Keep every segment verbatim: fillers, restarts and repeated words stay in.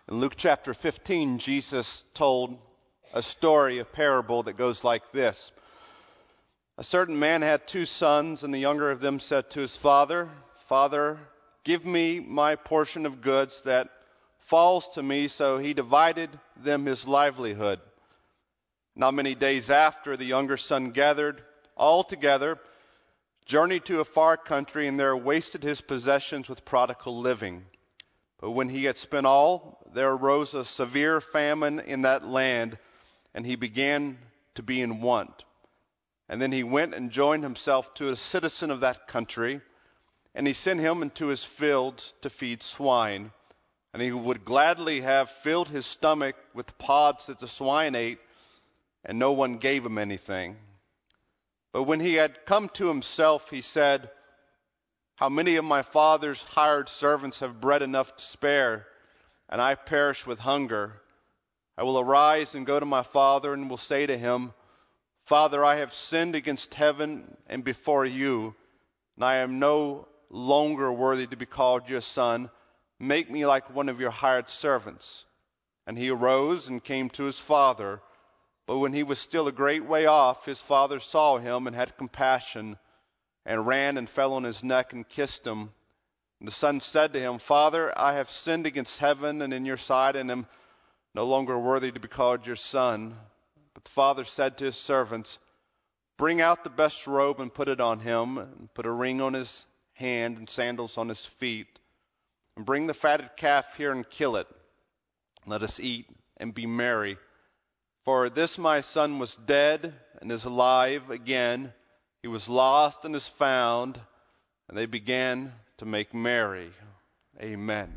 In Luke chapter fifteen, Jesus told a story, a parable that goes like this. A certain man had two sons, and the younger of them said to his father, "Father, give me my portion of goods that falls to me." So he divided them his livelihood. Not many days after, the younger son gathered all together, journeyed to a far country, and there wasted his possessions with prodigal living. But when he had spent all, there arose a severe famine in that land, and he began to be in want. And then he went and joined himself to a citizen of that country, and he sent him into his fields to feed swine. And he would gladly have filled his stomach with pods that the swine ate, and no one gave him anything. But when he had come to himself, he said, "How many of my father's hired servants have bread enough to spare, and I perish with hunger? I will arise and go to my father, and will say to him, 'Father, I have sinned against heaven and before you, and I am no longer worthy to be called your son. Make me like one of your hired servants.' And he arose and came to his father. But when he was still a great way off, his father saw him and had compassion, and ran and fell on his neck and kissed him. And the son said to him, 'Father, I have sinned against heaven and in your sight, and am no longer worthy to be called your son.' But the father said to his servants, 'Bring out the best robe and put it on him, and put a ring on his hand and sandals on his feet. And bring the fatted calf here and kill it. Let us eat and be merry. For this my son was dead and is alive again. He was lost and is found.' And they began to make merry." Amen.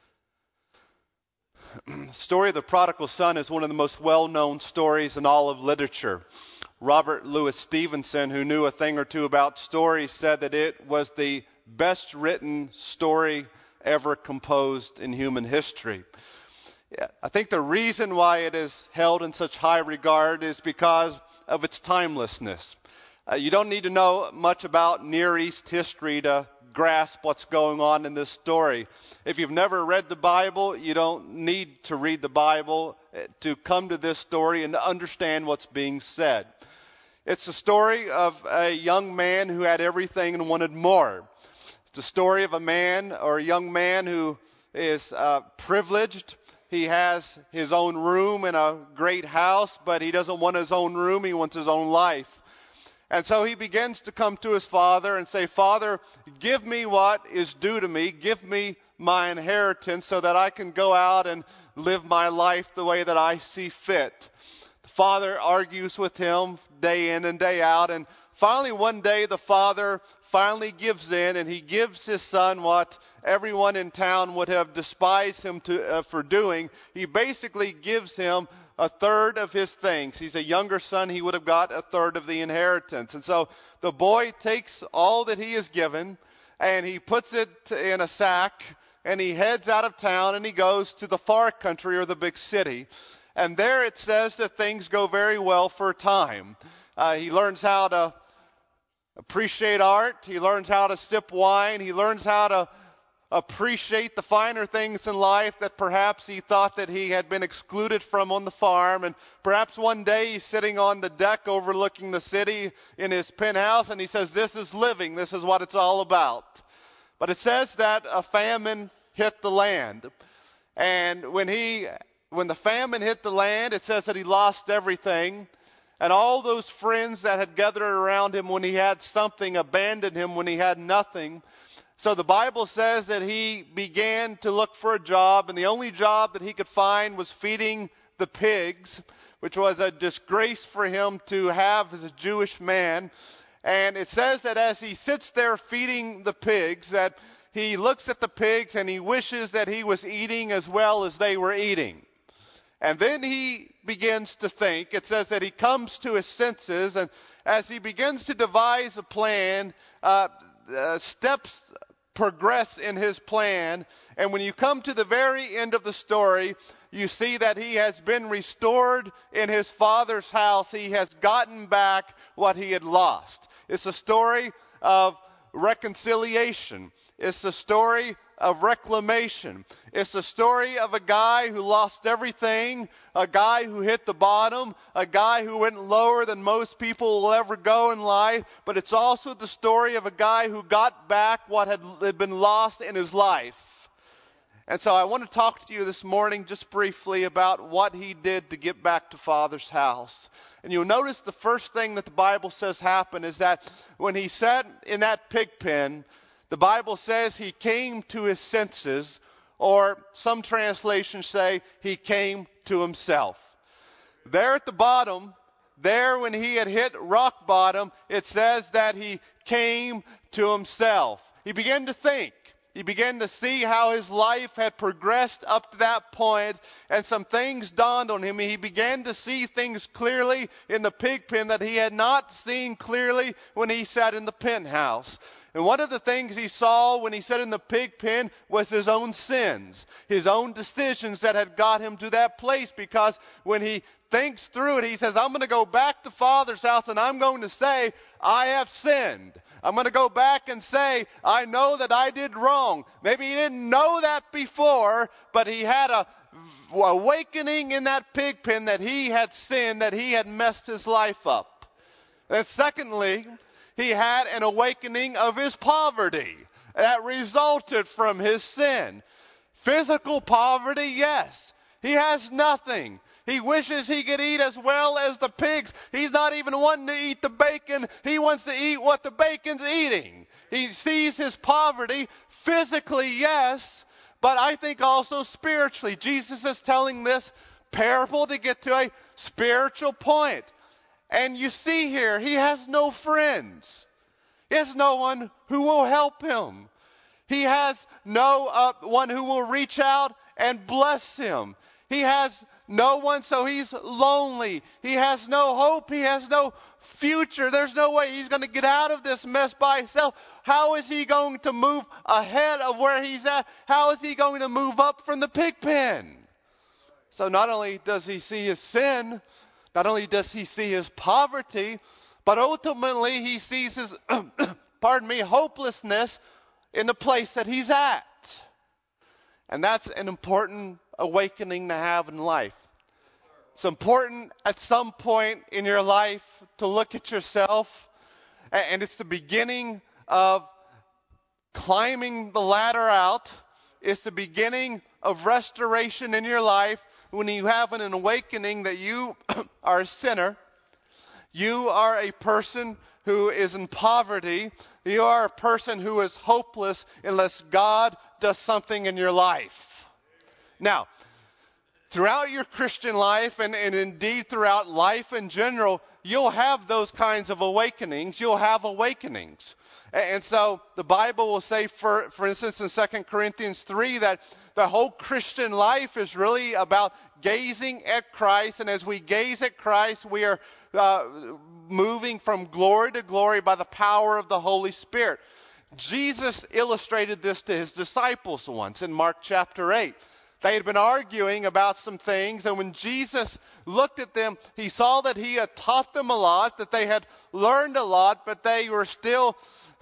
The story of the prodigal son is one of the most well-known stories in all of literature. Robert Louis Stevenson, who knew a thing or two about stories, said that it was the best written story ever composed in human history. I think the reason why it is held in such high regard is because of its timelessness. Uh, you don't need to know much about Near East history to grasp what's going on in this story. If you've never read the Bible, you don't need to read the Bible to come to this story and to understand what's being said. It's the story of a young man who had everything and wanted more. It's the story of a man or a young man who is uh, privileged. He has his own room in a great house, but he doesn't want his own room. He wants his own life. And so he begins to come to his father and say, "Father, give me what is due to me. Give me my inheritance so that I can go out and live my life the way that I see fit." The father argues with him day in and day out. And finally, one day, the father finally gives in, and he gives his son what everyone in town would have despised him to, uh, for doing. He basically gives him a third of his things. He's a younger son. He would have got a third of the inheritance. And so the boy takes all that he is given, and he puts it in a sack, and he heads out of town, and he goes to the far country or the big city. And there it says that things go very well for a time. Uh, he learns how to appreciate art. He learns how to sip wine. He learns how to appreciate the finer things in life that perhaps he thought that he had been excluded from on the farm. And perhaps one day he's sitting on the deck overlooking the city in his penthouse, and he says, "This is living. This is what it's all about." But it says that a famine hit the land. And when he, when the famine hit the land, it says that he lost everything. And all those friends that had gathered around him when he had something abandoned him when he had nothing. So the Bible says that he began to look for a job, and the only job that he could find was feeding the pigs, which was a disgrace for him to have as a Jewish man. And it says that as he sits there feeding the pigs, that he looks at the pigs and he wishes that he was eating as well as they were eating. And then he begins to think. It says that he comes to his senses, and as he begins to devise a plan, uh, uh, steps progress in his plan. And when you come to the very end of the story, you see that he has been restored in his father's house. He has gotten back what he had lost. It's a story of reconciliation. It's the story of reclamation. It's the story of a guy who lost everything, a guy who hit the bottom, a guy who went lower than most people will ever go in life, but it's also the story of a guy who got back what had had been lost in his life. And so I want to talk to you this morning just briefly about what he did to get back to Father's house. And you'll notice the first thing that the Bible says happened is that when he sat in that pig pen, the Bible says he came to his senses, or some translations say he came to himself. There at the bottom, there when he had hit rock bottom, it says that he came to himself. He began to think. He began to see how his life had progressed up to that point, and some things dawned on him. He began to see things clearly in the pig pen that he had not seen clearly when he sat in the penthouse. And one of the things he saw when he sat in the pig pen was his own sins, his own decisions that had got him to that place, because when he thinks through it, he says, I'm going to go back to Father's house and I'm going to say, I have sinned. I'm going to go back and say, I know that I did wrong. Maybe he didn't know that before, but he had a awakening in that pig pen that he had sinned, that he had messed his life up. And secondly, he had an awakening of his poverty that resulted from his sin. Physical poverty, yes. He has nothing. He wishes he could eat as well as the pigs. He's not even wanting to eat the bacon. He wants to eat what the bacon's eating. He sees his poverty physically, yes, but I think also spiritually. Jesus is telling this parable to get to a spiritual point. And you see here, he has no friends. He has no one who will help him. He has no uh, one who will reach out and bless him. He has no one, so he's lonely. He has no hope. He has no future. There's no way he's going to get out of this mess by himself. How is he going to move ahead of where he's at? How is he going to move up from the pig pen? So not only does he see his sin, not only does he see his poverty, but ultimately he sees his, pardon me, hopelessness in the place that he's at. And that's an important awakening to have in life. It's important at some point in your life to look at yourself, and it's the beginning of climbing the ladder out. It's the beginning of restoration in your life when you have an awakening that you are a sinner. You are a person who is in poverty. You are a person who is hopeless unless God does something in your life. Now, throughout your Christian life, and, and indeed throughout life in general, you'll have those kinds of awakenings. You'll have awakenings. And, and so the Bible will say, for, for instance, in Second Corinthians three, that the whole Christian life is really about gazing at Christ. And as we gaze at Christ, we are uh, moving from glory to glory by the power of the Holy Spirit. Jesus illustrated this to his disciples once in Mark chapter eight. They had been arguing about some things, and when Jesus looked at them, he saw that he had taught them a lot, that they had learned a lot, but they were still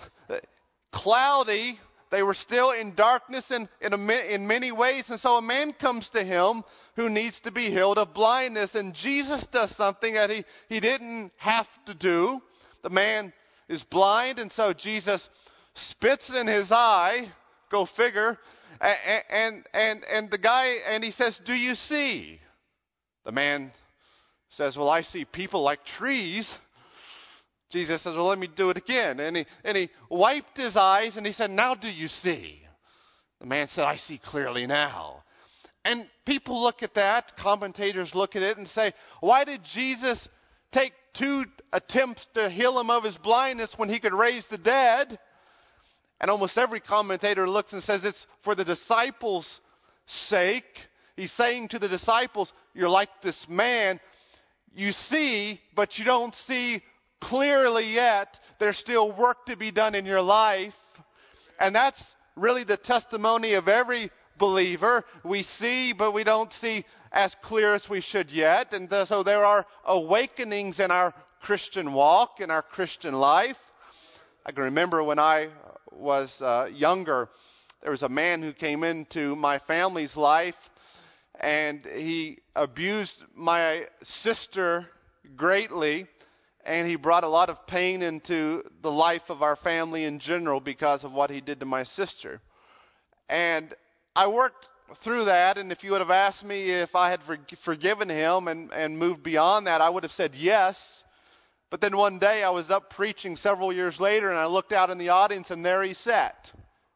cloudy. They were still in darkness in, in, a, in many ways. And so a man comes to him who needs to be healed of blindness, and Jesus does something that he, he didn't have to do. The man is blind, and so Jesus spits in his eye, go figure, and, and, and, and the guy, and he says, do you see? The man says, well, I see people like trees. Jesus says, well, let me do it again. And he, and he wiped his eyes, and he said, now do you see? The man said, I see clearly now. And people look at that, commentators look at it and say, why did Jesus take two attempts to heal him of his blindness when he could raise the dead? And almost every commentator looks and says it's for the disciples' sake. He's saying to the disciples, you're like this man. You see, but you don't see clearly yet. There's still work to be done in your life. And that's really the testimony of every believer. We see, but we don't see as clear as we should yet. And so there are awakenings in our Christian walk, in our Christian life. I can remember when I was uh, younger, there was a man who came into my family's life, and he abused my sister greatly, and he brought a lot of pain into the life of our family in general because of what he did to my sister. And I worked through that, and if you would have asked me if I had for- forgiven him and, and moved beyond that, I would have said yes. But then one day I was up preaching several years later, and I looked out in the audience, and there he sat.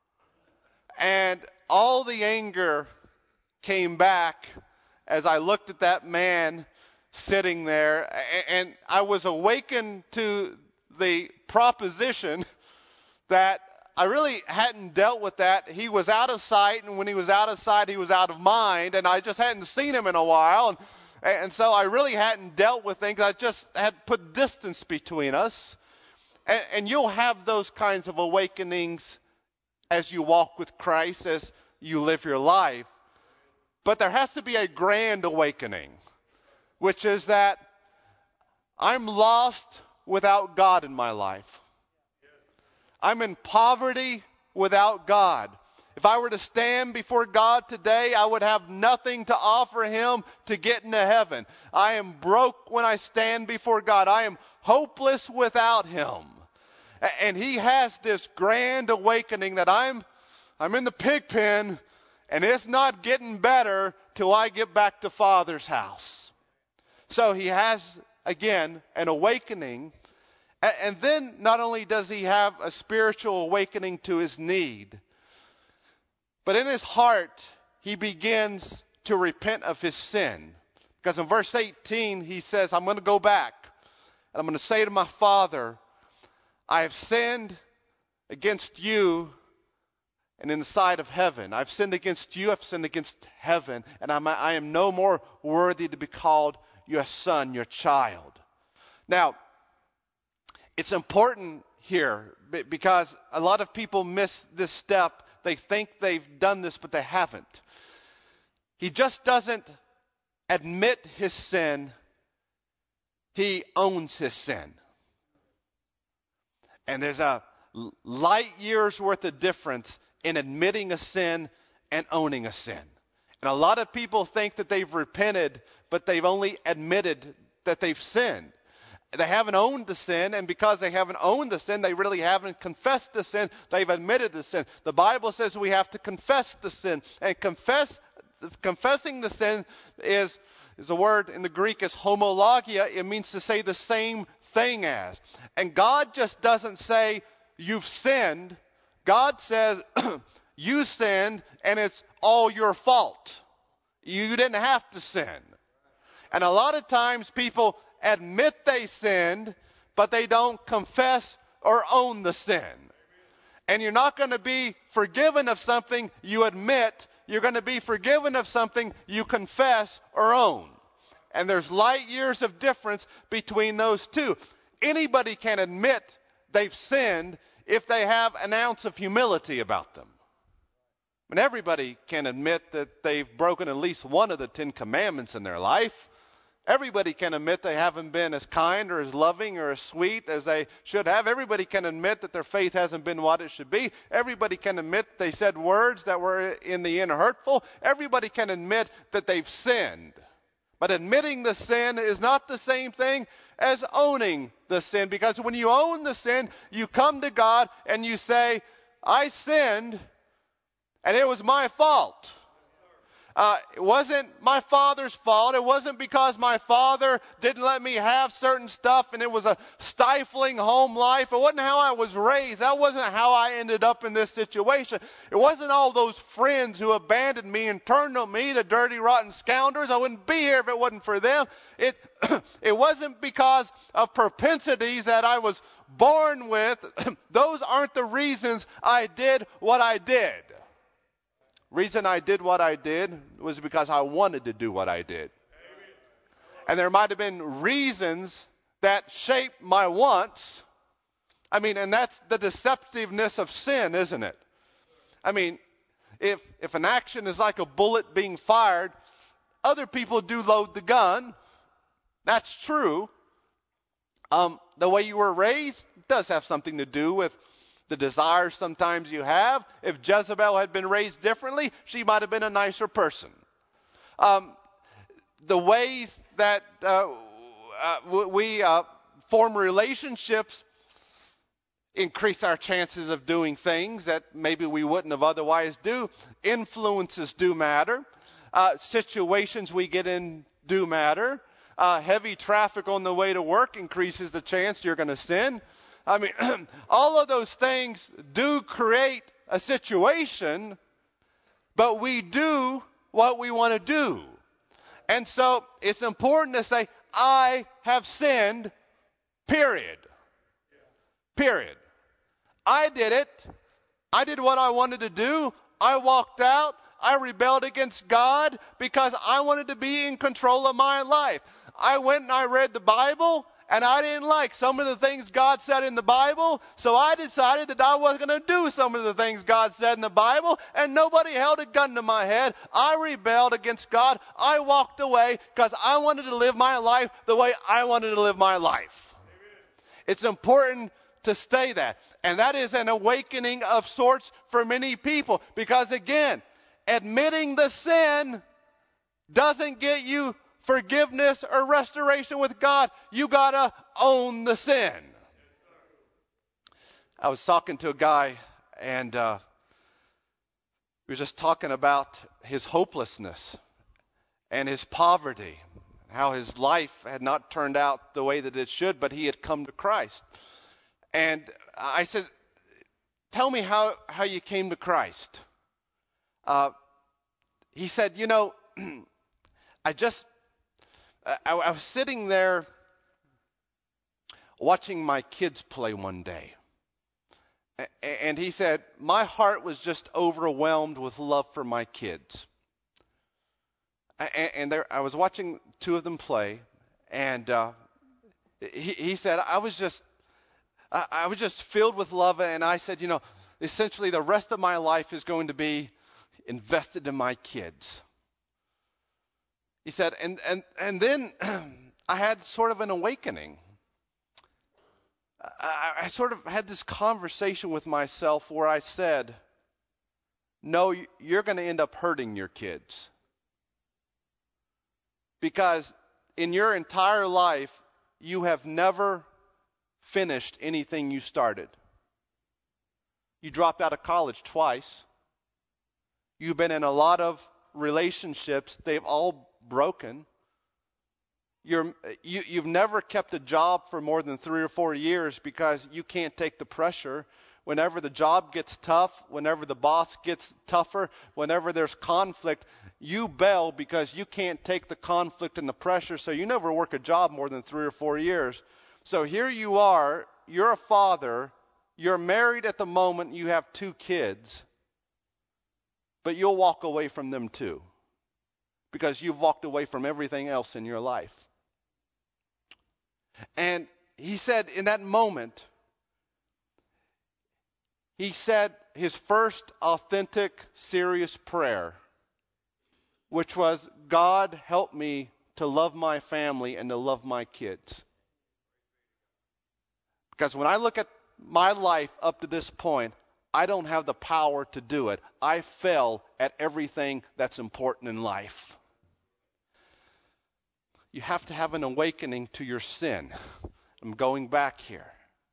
And all the anger came back as I looked at that man sitting there, and I was awakened to the proposition that I really hadn't dealt with that. He was out of sight, and when he was out of sight, he was out of mind, and I just hadn't seen him in a while, and, and so I really hadn't dealt with things. I just had put distance between us, and, and you'll have those kinds of awakenings as you walk with Christ, as you live your life. But there has to be a grand awakening, which is that I'm lost without God in my life. I'm in poverty without God. If I were to stand before God today, I would have nothing to offer him to get into heaven. I am broke when I stand before God. I am hopeless without him. And he has this grand awakening that I'm I'm in the pig pen, and it's not getting better till I get back to Father's house. So he has, again, an awakening. And then not only does he have a spiritual awakening to his need, but in his heart, he begins to repent of his sin. Because in verse eighteen, he says, I'm going to go back, and I'm going to say to my Father, I have sinned against you and in the sight of heaven. I've sinned against you, I've sinned against heaven, and I'm, I am no more worthy to be called your son, your child. Now, it's important here because a lot of people miss this step. They think they've done this, but they haven't. He just doesn't admit his sin. He owns his sin. And there's a light years worth of difference in admitting a sin and owning a sin. And a lot of people think that they've repented, but they've only admitted that they've sinned. They haven't owned the sin, and because they haven't owned the sin, they really haven't confessed the sin. They've admitted the sin. The Bible says we have to confess the sin. And confess, confessing the sin is, is a word in the Greek is homologia. It means to say the same thing as. And God just doesn't say, you've sinned. God says, you sinned, and it's all your fault. You didn't have to sin. And a lot of times people admit they sinned, but they don't confess or own the sin. And you're not going to be forgiven of something you admit. You're going to be forgiven of something you confess or own. And there's light years of difference between those two. Anybody can admit they've sinned if they have an ounce of humility about them. And everybody can admit that they've broken at least one of the Ten Commandments in their life. Everybody can admit they haven't been as kind or as loving or as sweet as they should have. Everybody can admit that their faith hasn't been what it should be. Everybody can admit they said words that were in the end hurtful. Everybody can admit that they've sinned. But admitting the sin is not the same thing as owning the sin. Because when you own the sin, you come to God and you say, I sinned and it was my fault. Uh, it wasn't my father's fault. It wasn't because my father didn't let me have certain stuff and it was a stifling home life. It wasn't how I was raised. That wasn't how I ended up in this situation. It wasn't all those friends who abandoned me and turned on me, the dirty, rotten scoundrels. I wouldn't be here if it wasn't for them. It, it wasn't because of propensities that I was born with. Those aren't the reasons I did what I did. Reason I did what I did was because I wanted to do what I did. And there might have been reasons that shaped my wants. I mean, and that's the deceptiveness of sin, isn't it? I mean, if if an action is like a bullet being fired, other people do load the gun. That's true. Um, the way you were raised does have something to do with the desires sometimes you have. If Jezebel had been raised differently, she might have been a nicer person. Um, the ways that uh, uh, we uh, form relationships increase our chances of doing things that maybe we wouldn't have otherwise do. Influences do matter. Uh, situations we get in do matter. Uh, heavy traffic on the way to work increases the chance you're going to sin. I mean, all of those things do create a situation, but we do what we want to do. And so it's important to say, I have sinned, period. Period. I did it. I did what I wanted to do. I walked out. I rebelled against God because I wanted to be in control of my life. I went and I read the Bible, and I didn't like some of the things God said in the Bible, so I decided that I was going to do some of the things God said in the Bible, and nobody held a gun to my head. I rebelled against God. I walked away because I wanted to live my life the way I wanted to live my life. It's important to stay that. And that is an awakening of sorts for many people. Because again, admitting the sin doesn't get you forgiveness or restoration with God. You got to own the sin. I was talking to a guy, and uh, we were just talking about his hopelessness and his poverty, how his life had not turned out the way that it should, but he had come to Christ. And I said, tell me how, how you came to Christ. Uh, he said, you know, I just, I, I was sitting there watching my kids play one day. And he said, my heart was just overwhelmed with love for my kids. And there, I was watching two of them play, and uh, he, he said, I was just, I, I was just filled with love, and I said, you know, essentially the rest of my life is going to be invested in my kids. He said, and and and then I had sort of an awakening. I, I sort of had this conversation with myself where I said, no, you're going to end up hurting your kids. Because in your entire life, you have never finished anything you started. You dropped out of college twice. You've been in a lot of relationships. They've all broken. You're, you, you've never kept a job for more than three or four years because you can't take the pressure. Whenever the job gets tough, whenever the boss gets tougher, whenever there's conflict, you bail because you can't take the conflict and the pressure, so you never work a job more than three or four years. So here you are, you're a father, you're married at the moment, you have two kids, but you'll walk away from them too because you've walked away from everything else in your life. And he said in that moment, he said his first authentic, serious prayer, which was, God, help me to love my family and to love my kids. Because when I look at my life up to this point, I don't have the power to do it. I fail at everything that's important in life. You have to have an awakening to your sin. I'm going back here.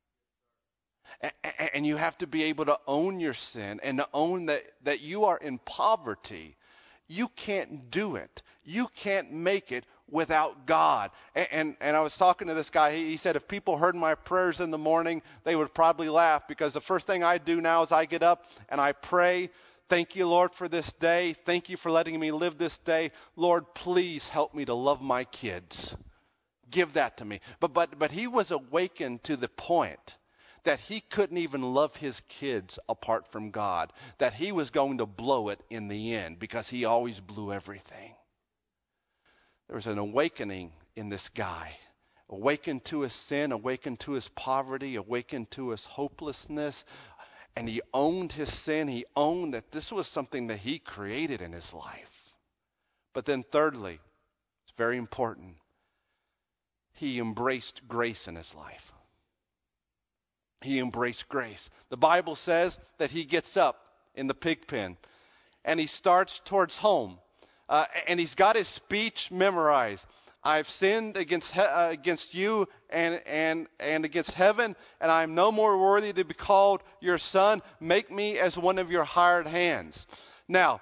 And you have to be able to own your sin and to own that, that you are in poverty. You can't do it. You can't make it without God. And, and, and I was talking to this guy. He, he said if people heard my prayers in the morning, they would probably laugh because the first thing I do now is I get up and I pray. Thank you, Lord, for this day. Thank you for letting me live this day. Lord, please help me to love my kids. Give that to me. But but but he was awakened to the point that he couldn't even love his kids apart from God, that he was going to blow it in the end because he always blew everything. There was an awakening in this guy, awakened to his sin, awakened to his poverty, awakened to his hopelessness, and he owned his sin. He owned that this was something that he created in his life. But then thirdly, it's very important, he embraced grace in his life. he embraced grace. The Bible says that he gets up in the pig pen and he starts towards home. Uh, and he's got his speech memorized. I've sinned against he- uh, against you and, and, and against heaven, and I am no more worthy to be called your son. Make me as one of your hired hands. Now,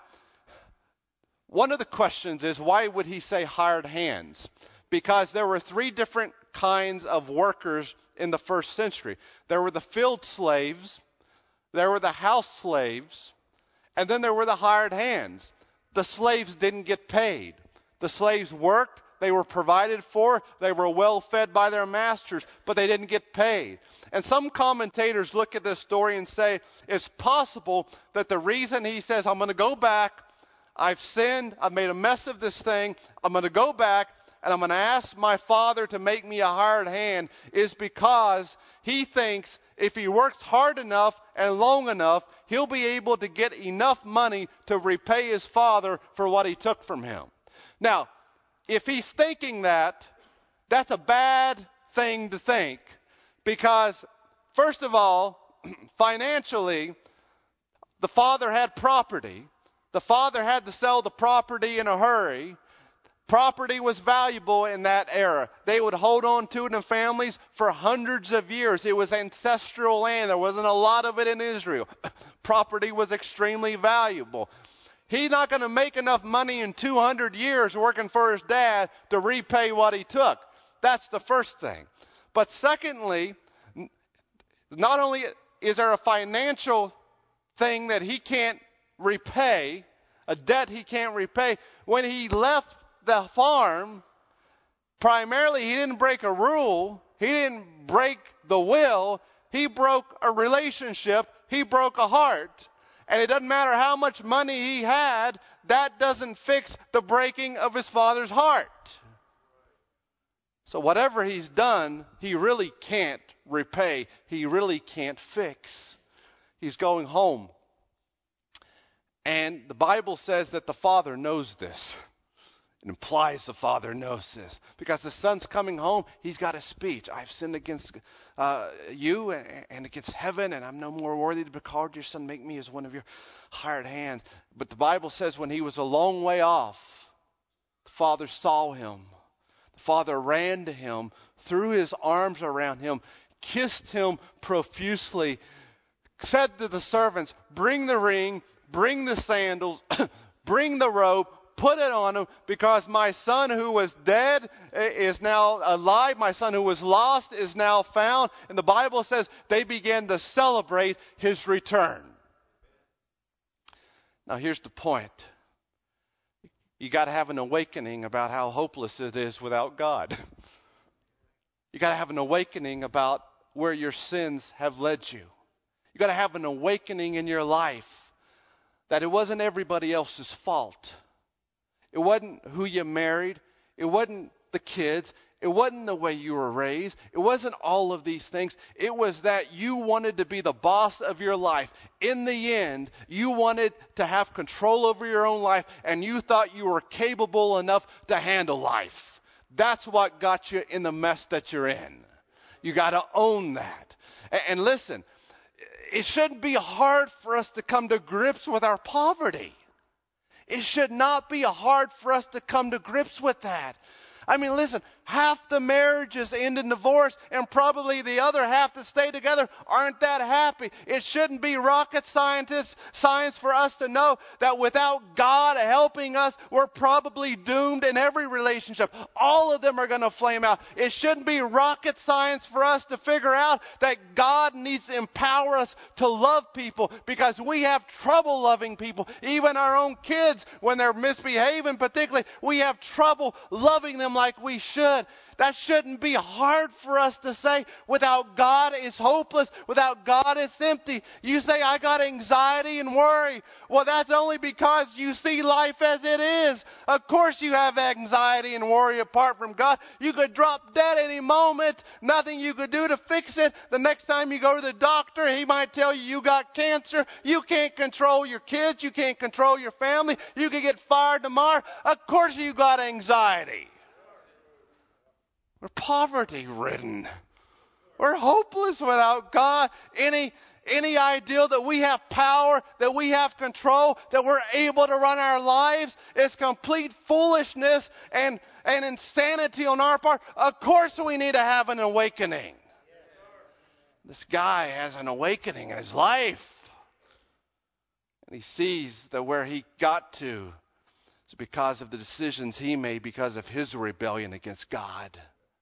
one of the questions is, why would he say hired hands? Because there were three different kinds of workers in the first century. There were the field slaves, there were the house slaves, and then there were the hired hands. The slaves didn't get paid. The slaves worked, they were provided for, they were well fed by their masters, but they didn't get paid. And some commentators look at this story and say it's possible that the reason he says, I'm going to go back, I've sinned, I've made a mess of this thing, I'm going to go back and I'm going to ask my father to make me a hired hand, is because he thinks if he works hard enough and long enough, he'll be able to get enough money to repay his father for what he took from him. Now, if he's thinking that, that's a bad thing to think, because first of all, financially, the father had property. The father had to sell the property in a hurry. Property was valuable in that era. They would hold on to it in families for hundreds of years. It was ancestral land. There wasn't a lot of it in Israel. Property was extremely valuable. He's not going to make enough money in two hundred years working for his dad to repay what he took. That's the first thing. But secondly, not only is there a financial thing that he can't repay, a debt he can't repay, when he left the farm, primarily he didn't break a rule, he didn't break the will, he broke a relationship, he broke a heart. And it doesn't matter how much money he had, that doesn't fix the breaking of his father's heart. So whatever he's done, he really can't repay, he really can't fix. He's going home. And the Bible says that the father knows this. It implies the father knows this. Because the son's coming home, he's got a speech. I've sinned against uh, you and, and against heaven, and I'm no more worthy to be called your son. Make me as one of your hired hands. But the Bible says when he was a long way off, the father saw him. The father ran to him, threw his arms around him, kissed him profusely, said to the servants, bring the ring, bring the sandals, bring the robe, put it on him, because my son who was dead is now alive. My son who was lost is now found. And the Bible says they began to celebrate his return. Now here's the point. You got to have an awakening about how hopeless it is without God. You got to have an awakening about where your sins have led you. You got to have an awakening in your life that it wasn't everybody else's fault. It wasn't who you married. It wasn't the kids. It wasn't the way you were raised. It wasn't all of these things. It was that you wanted to be the boss of your life. In the end, you wanted to have control over your own life, and you thought you were capable enough to handle life. That's what got you in the mess that you're in. You got to own that. And listen, it shouldn't be hard for us to come to grips with our poverty. It should not be hard for us to come to grips with that. I mean, listen, half the marriages end in divorce, and probably the other half that stay together aren't that happy. It shouldn't be rocket scientists, science for us to know that without God helping us, we're probably doomed in every relationship. All of them are going to flame out. It shouldn't be rocket science for us to figure out that God needs to empower us to love people, because we have trouble loving people. Even our own kids, when they're misbehaving particularly, we have trouble loving them like we should. That shouldn't be hard for us to say. Without God, it's hopeless. Without God, it's empty. You say, I got anxiety and worry. Well, that's only because you see life as it is. Of course you have anxiety and worry apart from God. You could drop dead any moment. Nothing you could do to fix it. The next time you go to the doctor, he might tell you you got cancer. You can't control your kids. You can't control your family. You could get fired tomorrow. Of course you got anxiety. We're poverty-ridden. We're hopeless without God. Any Any idea that we have power, that we have control, that we're able to run our lives is complete foolishness and, and insanity on our part. Of course we need to have an awakening. This guy has an awakening in his life. And he sees that where he got to is because of the decisions he made, because of his rebellion against God.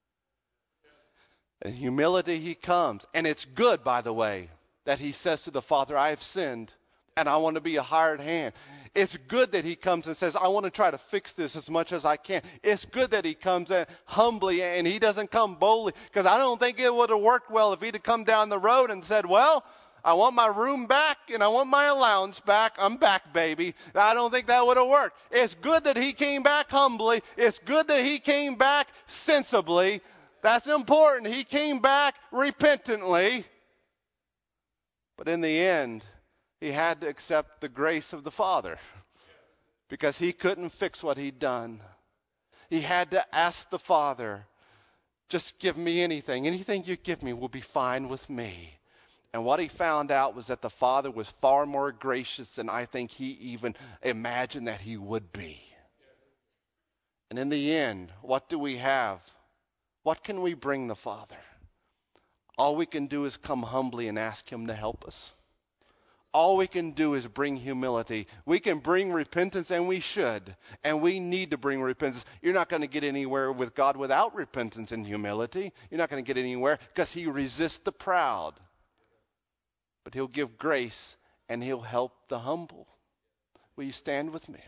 In humility he comes. And it's good, by the way, that he says to the Father, I have sinned and I want to be a hired hand. It's good that he comes and says, I want to try to fix this as much as I can. It's good that he comes in humbly and he doesn't come boldly, because I don't think it would have worked well if he'd have come down the road and said, well, I want my room back and I want my allowance back. I'm back, baby. I don't think that would have worked. It's good that he came back humbly. It's good that he came back sensibly. That's important. He came back repentantly. But in the end, he had to accept the grace of the Father, because he couldn't fix what he'd done. He had to ask the Father, just give me anything. Anything you give me will be fine with me. And what he found out was that the Father was far more gracious than I think he even imagined that he would be. And in the end, what do we have? What can we bring the Father? All we can do is come humbly and ask him to help us. All we can do is bring humility. We can bring repentance, and we should. And we need to bring repentance. You're not going to get anywhere with God without repentance and humility. You're not going to get anywhere, because he resists the proud. But he'll give grace and he'll help the humble. Will you stand with me?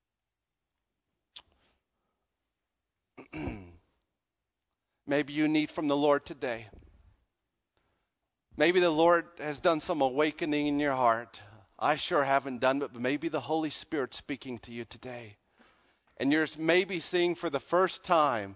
Maybe you need from the Lord today. Maybe the Lord has done some awakening in your heart. I sure haven't done it, but maybe the Holy Spirit's speaking to you today. And you're maybe seeing for the first time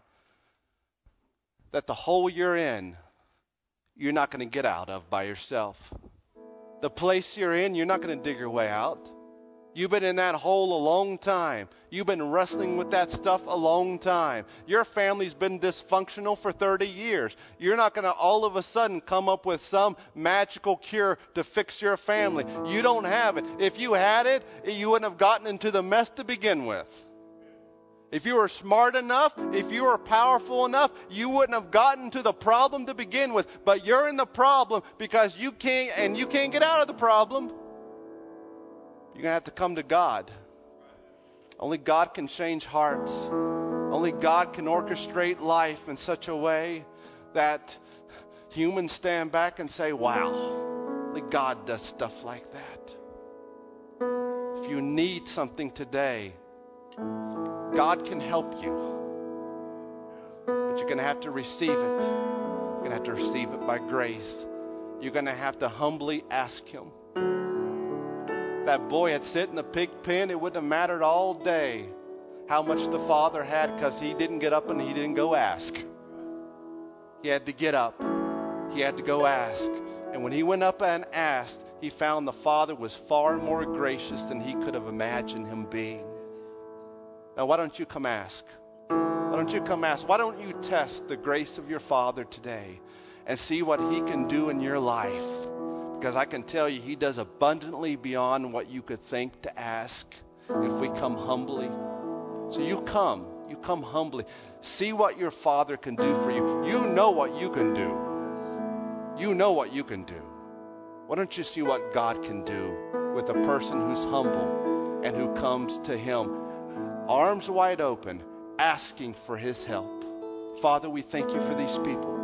that the hole you're in, you're not going to get out of by yourself. The place you're in, you're not going to dig your way out. You've been in that hole a long time. You've been wrestling with that stuff a long time. Your family's been dysfunctional for thirty years. You're not going to all of a sudden come up with some magical cure to fix your family. You don't have it. If you had it, you wouldn't have gotten into the mess to begin with. If you were smart enough, if you were powerful enough, you wouldn't have gotten to the problem to begin with. But you're in the problem because you can't, and you can't get out of the problem. You're going to have to come to God. Only God can change hearts. Only God can orchestrate life in such a way that humans stand back and say, wow, only God does stuff like that. If you need something today, God can help you. But you're going to have to receive it. You're going to have to receive it by grace. You're going to have to humbly ask him. That boy had sit in the pig pen, it wouldn't have mattered all day how much the Father had, because he didn't get up and he didn't go ask. He had to get up. He had to go ask. And when he went up and asked, he found the Father was far more gracious than he could have imagined him being. Now, why don't you come ask? Why don't you come ask? Why don't you test the grace of your Father today and see what he can do in your life? Because I can tell you, he does abundantly beyond what you could think to ask if we come humbly. So you come. You come humbly. See what your Father can do for you. You know what you can do. You know what you can do. Why don't you see what God can do with a person who's humble and who comes to him, arms wide open, asking for his help. Father, we thank you for these people.